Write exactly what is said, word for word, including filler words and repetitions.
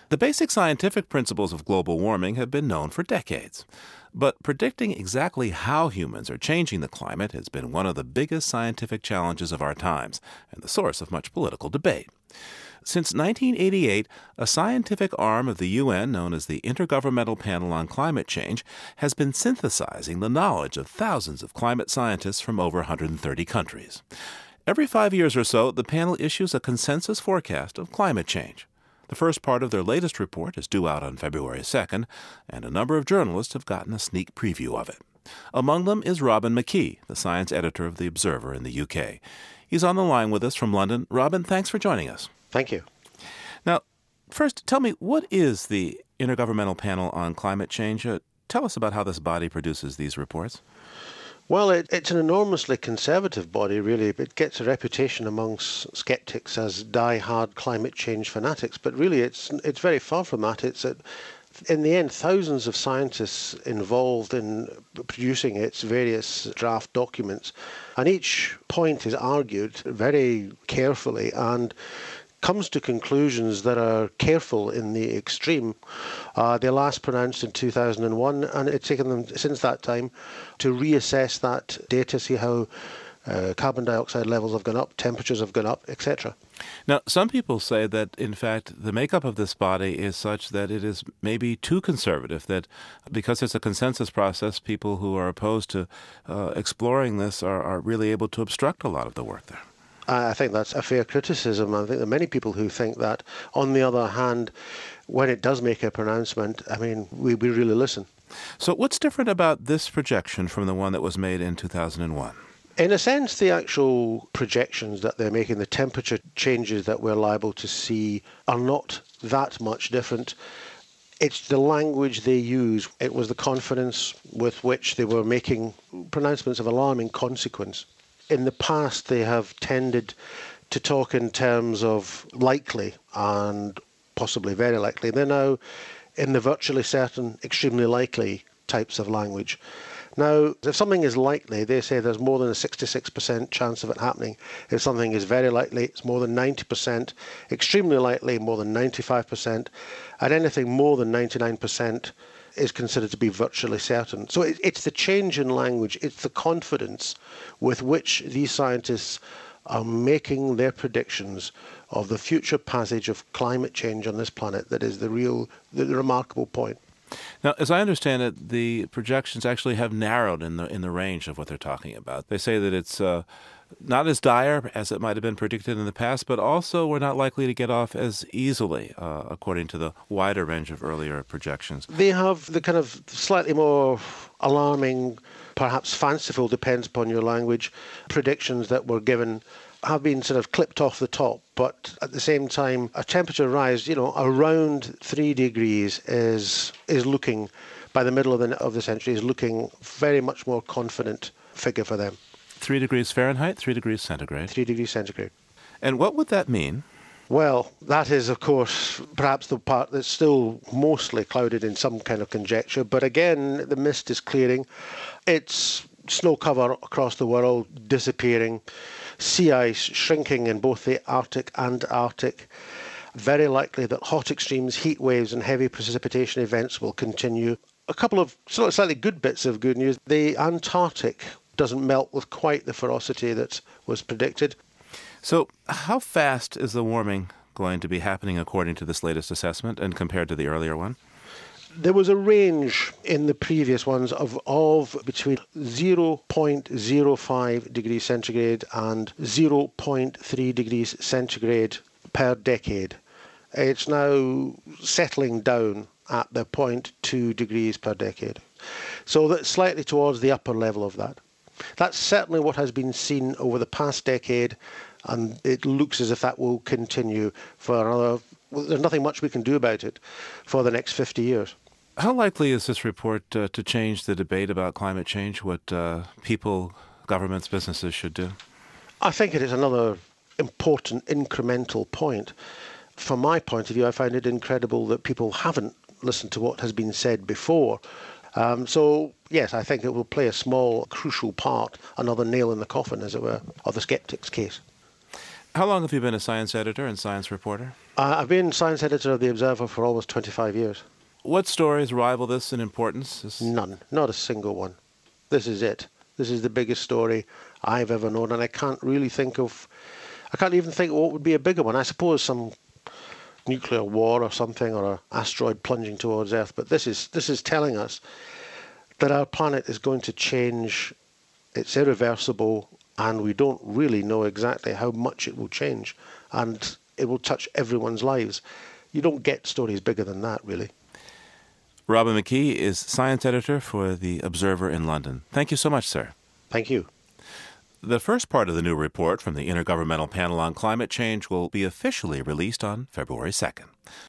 The basic scientific principles of global warming have been known for decades. But predicting exactly how humans are changing the climate has been one of the biggest scientific challenges of our times and the source of much political debate. Since nineteen eighty-eight, a scientific arm of the U N known as the Intergovernmental Panel on Climate Change has been synthesizing the knowledge of thousands of climate scientists from over one hundred thirty countries. Every five years or so, the panel issues a consensus forecast of climate change. The first part of their latest report is due out on February second, and a number of journalists have gotten a sneak preview of it. Among them is Robin McKee, the science editor of The Observer in the U K. He's on the line with us from London. Robin, thanks for joining us. Thank you. Now, first, tell me, what is the Intergovernmental Panel on Climate Change? Uh, tell us about how this body produces these reports. Well, it, it's an enormously conservative body, really. It gets a reputation amongst skeptics as die-hard climate change fanatics, but really it's it's very far from that. It's a, in the end, thousands of scientists involved in producing its various draft documents, and each point is argued very carefully and comes to conclusions that are careful in the extreme. Uh, they last pronounced in two thousand one, and it's taken them since that time to reassess that data, see how uh, carbon dioxide levels have gone up, temperatures have gone up, et cetera. Now, some people say that, in fact, the makeup of this body is such that it is maybe too conservative, that because it's a consensus process, people who are opposed to uh, exploring this are, are really able to obstruct a lot of the work there. I think that's a fair criticism. I think there are many people who think that. On the other hand, when it does make a pronouncement, I mean, we, we really listen. So what's different about this projection from the one that was made in two thousand one? In a sense, the actual projections that they're making, the temperature changes that we're liable to see, are not that much different. It's the language they use. It was the confidence with which they were making pronouncements of alarming consequence. In the past, they have tended to talk in terms of likely and possibly very likely. They're now in the virtually certain, extremely likely types of language. Now, if something is likely, they say there's more than a sixty-six percent chance of it happening. If something is very likely, it's more than ninety percent. Extremely likely, more than ninety-five percent. And anything more than ninety-nine percent is considered to be virtually certain. So it, it's the change in language, it's the confidence with which these scientists are making their predictions of the future passage of climate change on this planet that is the real, the, the remarkable point. Now, as I understand it, the projections actually have narrowed in the in the range of what they're talking about. They say that it's uh, not as dire as it might have been predicted in the past, but also we're not likely to get off as easily, uh, according to the wider range of earlier projections. They have the kind of slightly more alarming, perhaps fanciful, depends upon your language, predictions that were given have been sort of clipped off the top, but at the same time, a temperature rise, you know, around three degrees is is looking, by the middle of the of the century, is looking very much more confident figure for them. Three degrees Fahrenheit, three degrees centigrade. Three degrees centigrade. And what would that mean? Well, that is, of course, perhaps the part that's still mostly clouded in some kind of conjecture. But again, the mist is clearing. It's snow cover across the world disappearing. Sea ice shrinking in both the Arctic and Arctic. Very likely that hot extremes, heat waves and heavy precipitation events will continue. A couple of slightly good bits of good news. The Antarctic doesn't melt with quite the ferocity that was predicted. So how fast is the warming going to be happening according to this latest assessment and compared to the earlier one? There was a range in the previous ones of, of between zero point zero five degrees centigrade and zero point three degrees centigrade per decade. It's now settling down at the zero point two degrees per decade. So that's slightly towards the upper level of that. That's certainly what has been seen over the past decade, and it looks as if that will continue for another. Well, there's nothing much we can do about it for the next fifty years. How likely is this report uh, to change the debate about climate change, what uh, people, governments, businesses should do? I think it is another important incremental point. From my point of view, I find it incredible that people haven't listened to what has been said before. Um, so, yes, I think it will play a small, crucial part, another nail in the coffin, as it were, of the skeptic's case. How long have you been a science editor and science reporter? Uh, I've been science editor of The Observer for almost twenty-five years. What stories rival this in importance? This... None. Not a single one. This is it. This is the biggest story I've ever known, and I can't really think of... I can't even think of what would be a bigger one. I suppose some nuclear war or something, or an asteroid plunging towards Earth, but this is this is telling us that our planet is going to change. It's irreversible, and we don't really know exactly how much it will change, and it will touch everyone's lives. You don't get stories bigger than that, really. Robin McKee is science editor for The Observer in London. Thank you so much, sir. Thank you. The first part of the new report from the Intergovernmental Panel on Climate Change will be officially released on February second.